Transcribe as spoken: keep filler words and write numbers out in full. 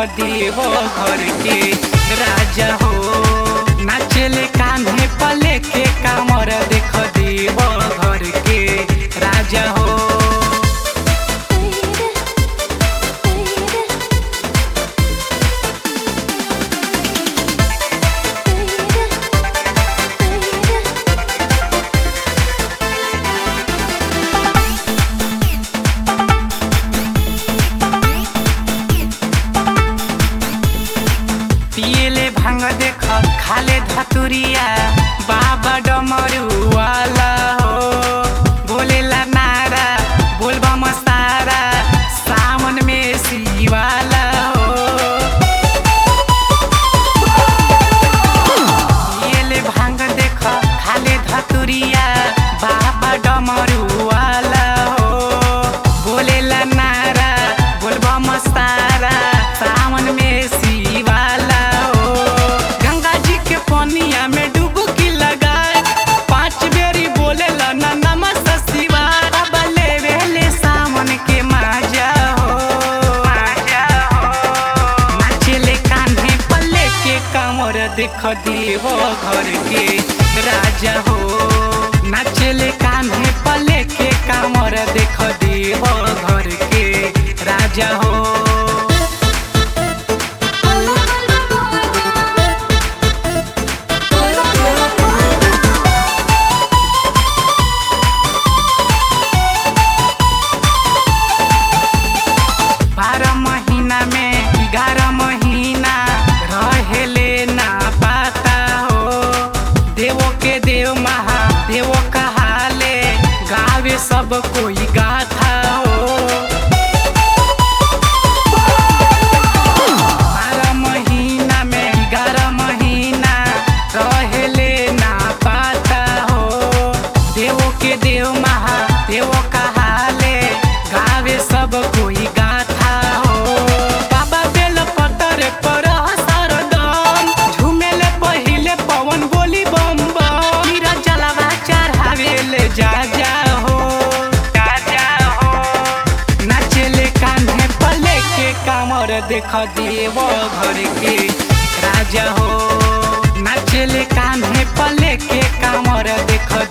देवो घर के राजा हो। नाचले कान्हे पले के कामर देख देवो घर के राजा हो। पियले भांग देख खाले धतुरिया बाबा डमरू वाला हो। बोलेला नारा बोलबा मसारा सावन में शिवाला हो। पियले भांग देख खाले धतुरिया बाबा डमरू वाला हो। बोलेला नारा बोलबा मसारा सावन में शिवाला हो। गंगा जी के पनिया में डुबकी लगाए पांच बेरी बोलेला ना नमः शिवाय। अब लेवे ले सावन के माजा हो माजा हो। नाचले कान्हे पल्ले के कामर देख देवो घर के राजा हो। नाचले कान्हे पल्ले के कामर देख देवो घर के राजा हो। बारह महीना में ग्यारह महीना रहेले ना पाता हो। देवो के देव महादेव कहाले गावे सब कोई गाथा हो। बारह महीना में ग्यारह महीना रहेले ना पाता हो। देवो के देव महादेव कहाले गावे सब कोई गाथा हो। बाबा बेल पतर पर सरदम झूमेले पहिले पवन बोली बम बम। मीरा जलवा चढ़ावेले जा जा हो जा जा हो। नाचले कान्हे पले के कामर देख देवो घर के राजा हो। नाचले कान्हे पले के कामर देख